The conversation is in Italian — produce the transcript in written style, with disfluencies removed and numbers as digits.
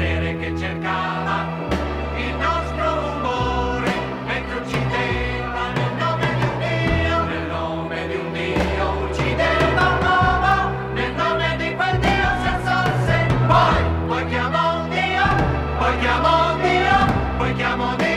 potere che cercava il nostro umore, mentre uccideva nel nome di un Dio, nel nome di un Dio, uccideva un uomo, nel nome di quel Dio si assorse. Poi chiamò Dio, poi chiamò Dio, poi chiamò Dio.